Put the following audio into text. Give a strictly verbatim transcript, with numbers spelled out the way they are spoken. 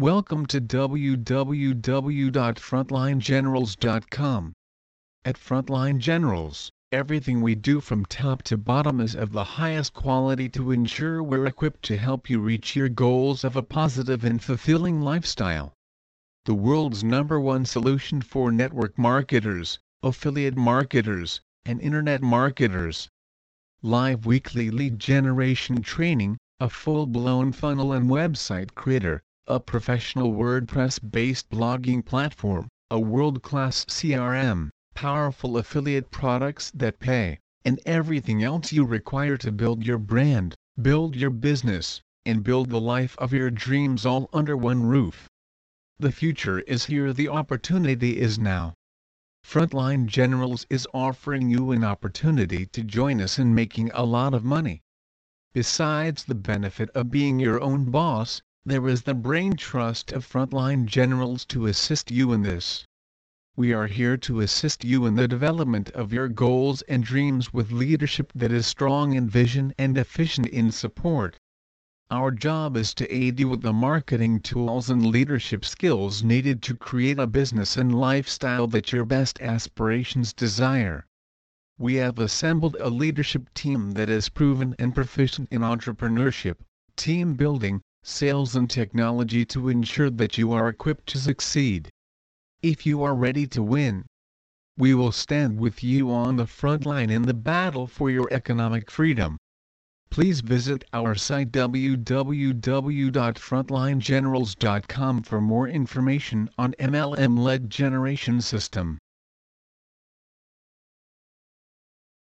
Welcome to w w w dot frontline generals dot com. At Frontline Generals, everything we do from top to bottom is of the highest quality to ensure we're equipped to help you reach your goals of a positive and fulfilling lifestyle. The world's number one solution for network marketers, affiliate marketers, and internet marketers. Live weekly lead generation training, a full-blown funnel and website creator, a professional WordPress-based blogging platform, a world-class C R M, powerful affiliate products that pay, and everything else you require to build your brand, build your business, and build the life of your dreams all under one roof. The future is here, the opportunity is now. Frontline Generals is offering you an opportunity to join us in making a lot of money. Besides the benefit of being your own boss, there is the brain trust of Frontline Generals to assist you in this. We are here to assist you in the development of your goals and dreams with leadership that is strong in vision and efficient in support. Our job is to aid you with the marketing tools and leadership skills needed to create a business and lifestyle that your best aspirations desire. We have assembled a leadership team that is proven and proficient in entrepreneurship, team building, sales and technology to ensure that you are equipped to succeed. If you are ready to win, we will stand with you on the front line in the battle for your economic freedom. Please visit our site w w w dot frontline generals dot com for more information on M L M-led generation system.